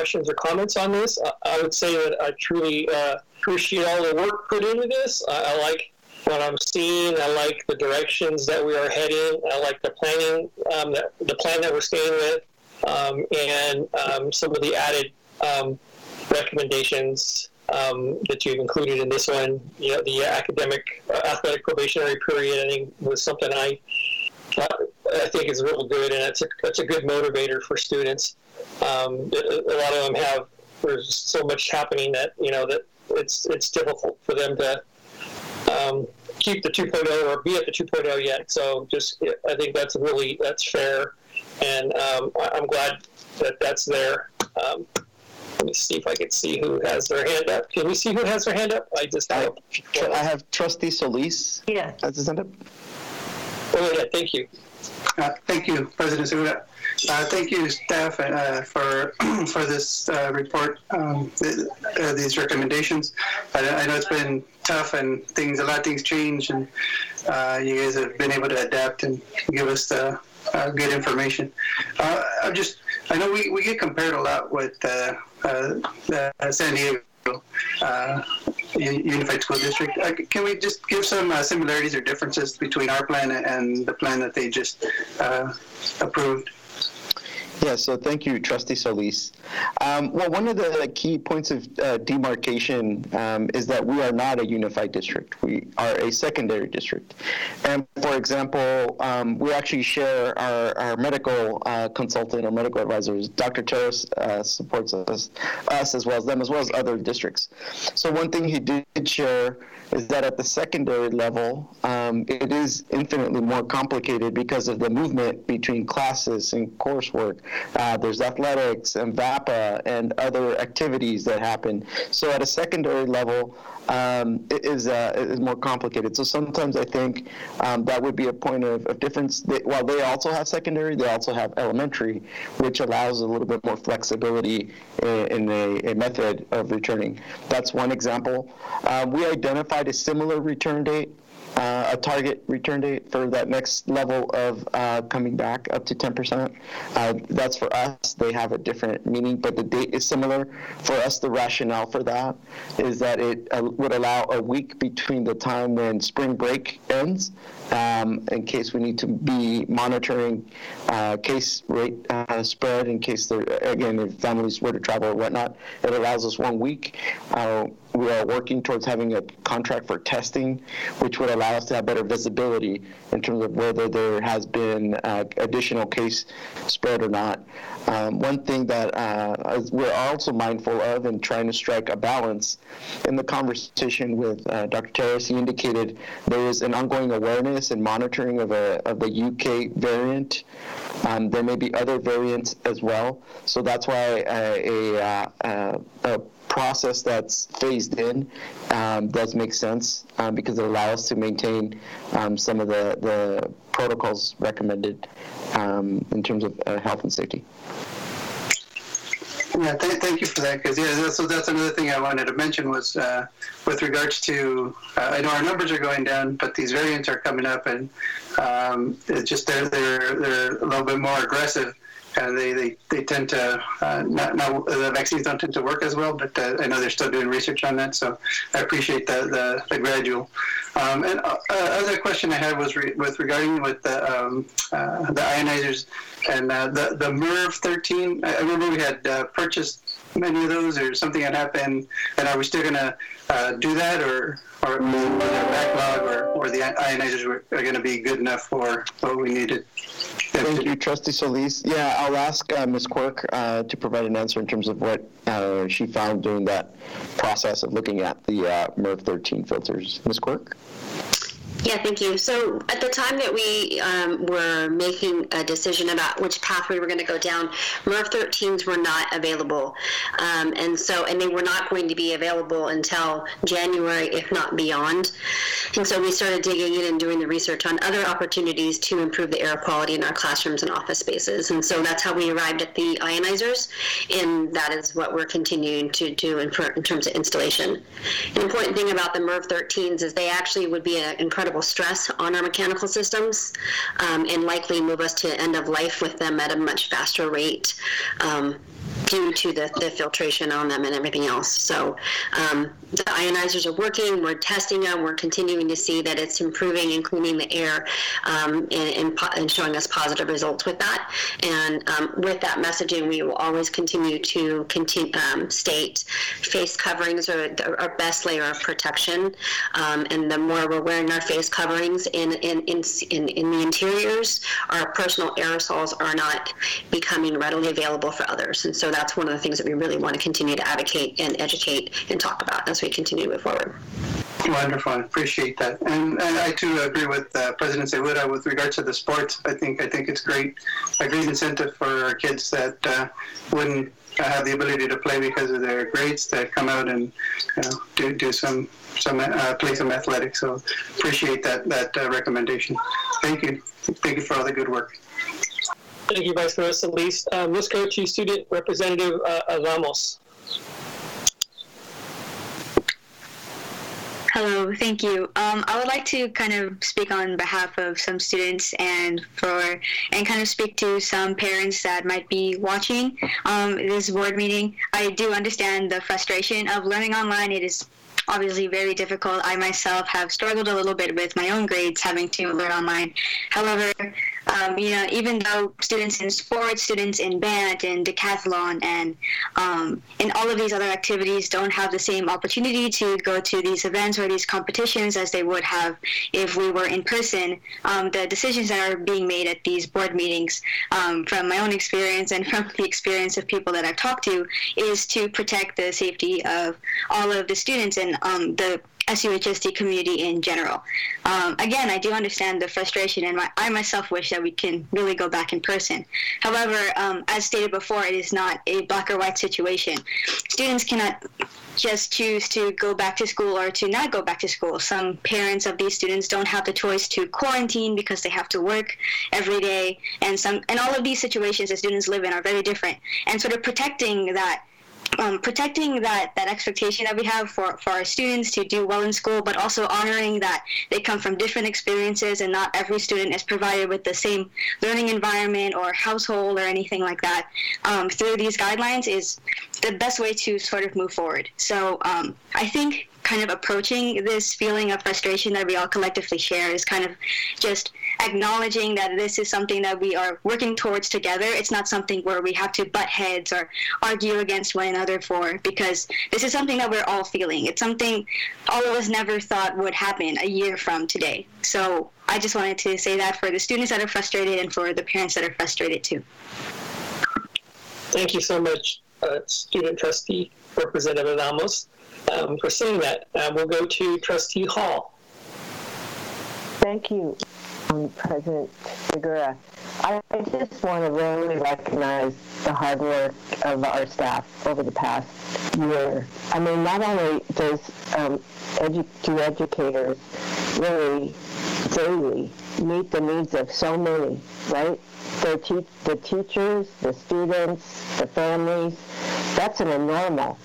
questions or comments on this. I would say that I truly appreciate all the work put into this. I like what I'm seeing. I like the directions that we are heading. I like the planning, the plan that we're staying with, and some of the added recommendations that you've included in this one. The academic athletic probationary period, I think, was something I think is real good, and it's a good motivator for students. A lot of them there's so much happening that that it's difficult for them to keep the 2.0 or be at the 2.0 yet. So I think that's fair, and I'm glad that that's there. Let me see if I can see who has their hand up. Can we see who has their hand up? I have Trustee Solis. Yeah. Has his hand up. Oh, yeah, thank you. Thank you, President Segura. Thank you, staff, for this report, these recommendations. I know it's been tough and a lot of things change, and you guys have been able to adapt and give us the good information. I know we get compared a lot with the San Diego Unified School District. Can we just give some similarities or differences between our plan and the plan that they just approved? Yeah, so thank you, Trustee Solis. Well, one of the key points of demarcation is that we are not a unified district. We are a secondary district. And for example, we actually share our medical consultant or medical advisors. Dr. Terrace supports us as well as other districts. So one thing he did share is that at the secondary level, it is infinitely more complicated because of the movement between classes and coursework. There's athletics and VAPA and other activities that happen. So at a secondary level, it is more complicated. So sometimes I think that would be a point of difference. While they also have secondary, they also have elementary, which allows a little bit more flexibility in a method of returning. That's one example. We identified a similar return date, a target return date for that next level of coming back up to 10%. That's for us. They have a different meaning, but the date is similar. For us, the rationale for that is that it would allow a week between the time when spring break ends, in case we need to be monitoring case rate spread, in case if families were to travel or whatnot. It allows us 1 week. We are working towards having a contract for testing, which would allow us to have better visibility in terms of whether there has been additional case spread or not. One thing that we're also mindful of and trying to strike a balance in the conversation with Dr. Terrace, he indicated there is an ongoing awareness and monitoring of the UK variant. There may be other variants as well. So that's why a process that's phased in does make sense because it allows us to maintain some of the protocols recommended in terms of health and safety. Yeah, thank you for that. Because that's another thing I wanted to mention was with regards to I know our numbers are going down, but these variants are coming up, and it's just they're a little bit more aggressive. And they tend to the vaccines don't tend to work as well, but I know they're still doing research on that, so I appreciate the gradual. And other question I had was regarding the ionizers and the MERV 13. I remember we had purchased many of those, or something had happened, and are we still going to do that, or is there a backlog, or the ionizers are going to be good enough for what we needed? Thank you, Trustee Solis. Yeah, I'll ask Ms. Quirk to provide an answer in terms of what she found during that process of looking at the MERV 13 filters. Ms. Quirk? Yeah, thank you. So at the time that we were making a decision about which path we were going to go down, MERV 13s were not available. And they were not going to be available until January, if not beyond. And so we started digging in and doing the research on other opportunities to improve the air quality in our classrooms and office spaces. And so that's how we arrived at the ionizers, and that is what we're continuing to do in terms of installation. An important thing about the MERV 13s is they actually would be an incredible stress on our mechanical systems, and likely move us to end of life with them at a much faster rate. due to the filtration on them and everything else. So the ionizers are working. We're testing them. We're continuing to see that it's improving and cleaning the air and showing us positive results with that. And with that messaging, we will always continue to state face coverings are our best layer of protection. And the more we're wearing our face coverings in the interiors, our personal aerosols are not becoming readily available for others. And so that's one of the things that we really want to continue to advocate and educate and talk about as we continue to move forward. Wonderful. I appreciate that. And I too agree with President Segura with regard to the sports. I think it's great, a great incentive for our kids that wouldn't have the ability to play because of their grades to come out and do some play some athletics. So appreciate that recommendation. Thank you. Thank you for all the good work. Thank you, Vice President Solis. Let's go to Student Representative Ramos. Hello, thank you. I would like to kind of speak on behalf of some students and kind of speak to some parents that might be watching this board meeting. I do understand the frustration of learning online. It is obviously very difficult. I myself have struggled a little bit with my own grades having to learn online. However, even though students in sports, students in band and decathlon and in all of these other activities don't have the same opportunity to go to these events or these competitions as they would have if we were in person, the decisions that are being made at these board meetings, from my own experience and from the experience of people that I've talked to, is to protect the safety of all of the students and the SUHSD community in general. Again, I do understand the frustration, and I myself wish that we can really go back in person. However, as stated before, it is not a black or white situation. Students cannot just choose to go back to school or to not go back to school. Some parents of these students don't have the choice to quarantine because they have to work every day, and all of these situations that students live in are very different. And sort of protecting that expectation that we have for our students to do well in school, but also honoring that they come from different experiences and not every student is provided with the same learning environment or household or anything like that, through these guidelines is the best way to sort of move forward. So I think kind of approaching this feeling of frustration that we all collectively share is kind of just acknowledging that this is something that we are working towards together. It's not something where we have to butt heads or argue against one another for, because this is something that we're all feeling. It's something all of us never thought would happen a year from today. So I just wanted to say that for the students that are frustrated and for the parents that are frustrated too. Thank you so much, Student Trustee Representative Ramos, for saying that. We'll go to Trustee Hall. Thank you, President Segura. I just want to really recognize the hard work of our staff over the past year. I mean, not only does do educators really daily meet the needs of so many, right? The teachers, the students, the families. That's in a normal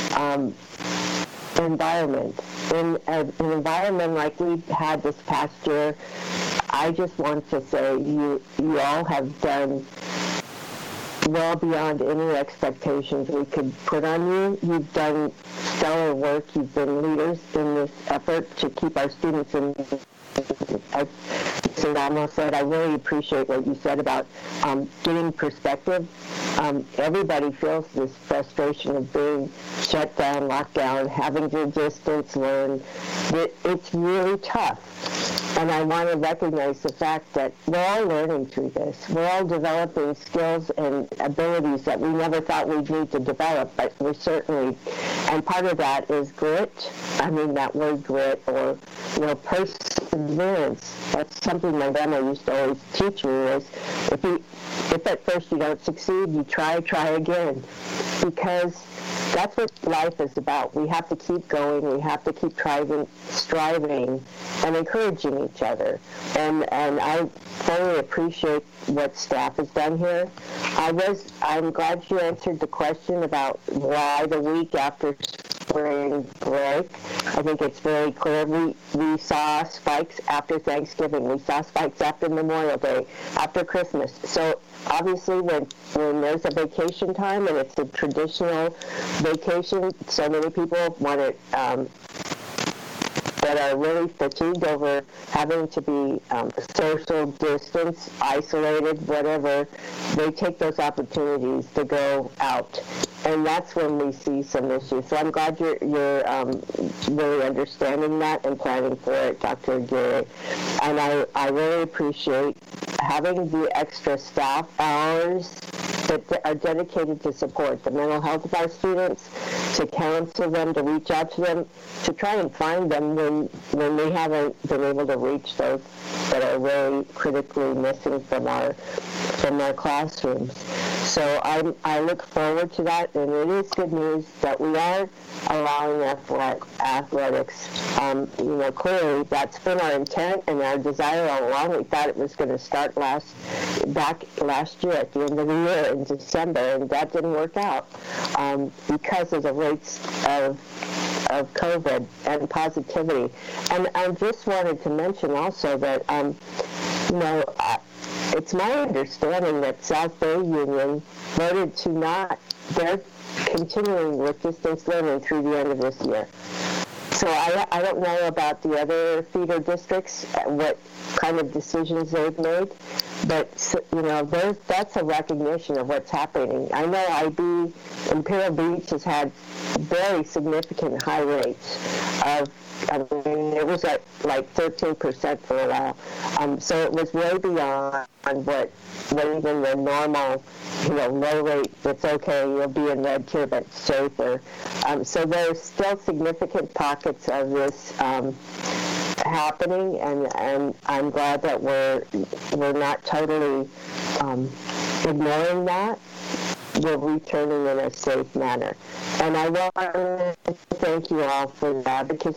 environment. In an environment like we've had this past year, I just want to say you all have done well beyond any expectations we could put on you. You've done stellar work. You've been leaders in this effort to keep our students in. As Ramos said, I really appreciate what you said about getting perspective. Everybody feels this frustration of being shut down, locked down, having to distance learn. It's really tough. And I want to recognize the fact that we're all learning through this. We're all developing skills and abilities that we never thought we'd need to develop, but we're certainly, and part of that is grit. I mean, that word grit, or, perseverance. That's something my grandma used to always teach me, is if at first you don't succeed, you try again. Because that's what life is about. We have to keep going. We have to keep striving, and encouraging each other. And I fully appreciate what staff has done here. I'm glad you answered the question about why the week after spring break. I think it's very clear. We saw spikes after Thanksgiving. We saw spikes after Memorial Day, after Christmas. So obviously when there's a vacation time and it's a traditional vacation, so many people want to that are really fatigued over having to be social distance, isolated, whatever, they take those opportunities to go out. And that's when we see some issues. So I'm glad you're really understanding that and planning for it, Dr. Aguirre. And I really appreciate having the extra staff hours that are dedicated to support the mental health of our students, to counsel them, to reach out to them, to try and find them when we haven't been able to reach those that are really critically missing from our classrooms. So I look forward to that, and it is good news that we are allowing athletics. Clearly that's been our intent and our desire all along. We thought it was going to start back last year at the end of the year in December, and that didn't work out because of the rates of COVID and positivity. And I just wanted to mention also that it's my understanding that South Bay Union voted to they're continuing with distance learning through the end of this year. So I don't know about the other feeder districts, what kind of decisions they've made, but that's a recognition of what's happening. I know IB, Imperial Beach has had very significant high rates of, it was at like 13% for a while. So it was way beyond what even the normal, low rate, it's okay, you'll be in red tier, but safer. So there's still significant pockets of this happening, and I'm glad that we're not totally ignoring that. We're returning in a safe manner. And I want to thank you all for the advocacy